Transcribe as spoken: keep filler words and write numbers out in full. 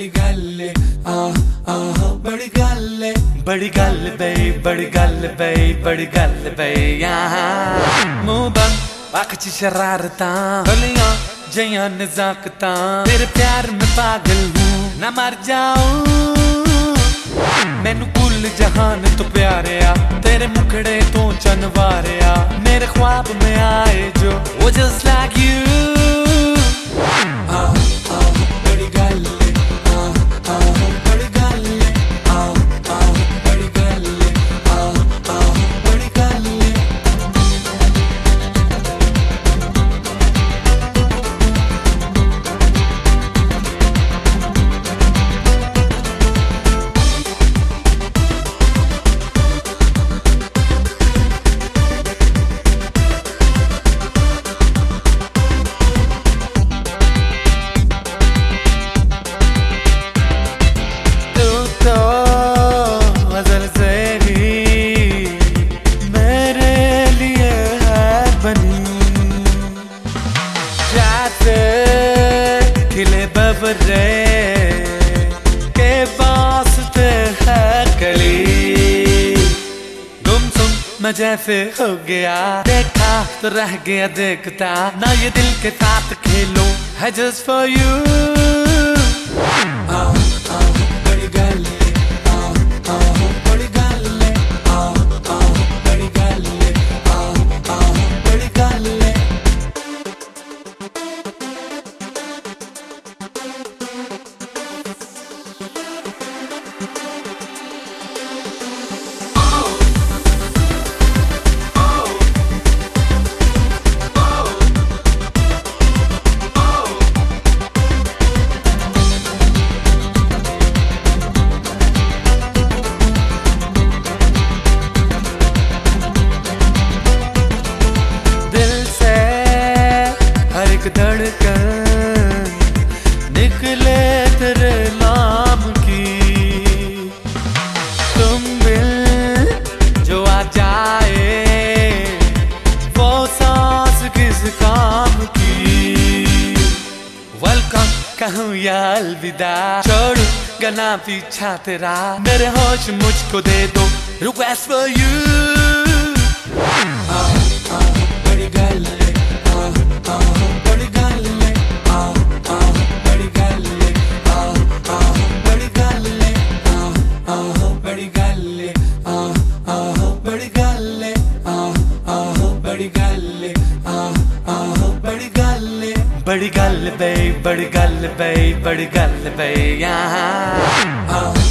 बड़ी गल आह आह बड़ी गल बड़ी गल बई बड़ी गल बई बड़ी गल बई यहाँ मुंह बंद अख च शरारतां गलियां जइयां नजाकतां तेरे प्यार में पागल हूँ ना मर जाऊं मैनू कुल जहान तो प्यारे आ तेरे मुखड़े तो चनवारे आ मेरे ख्वाब में आए जो वो जस्ट लाइक यू खिले बबरे के वास्ते है कली गुमसुम मैं जैसे हो गया देखा तो रह गया देखता ना ये दिल के साथ खेलो है जस्ट फॉर यू बड़ी गल बड़ी गल बड़ी गल बड़ी गल धड़कन निकले तेरे नाम की तुम मिल जो आ जाए वो सांस किस काम की वेलकम कहूँ या अलविदा छोड़ू गना पीछा तेरा मेरे होश मुझको दे दो रिक्वेस्ट फॉर यू बड़ी गल बड़ी गल बई बड़ी गल बई बड़ी गल बई यहाँ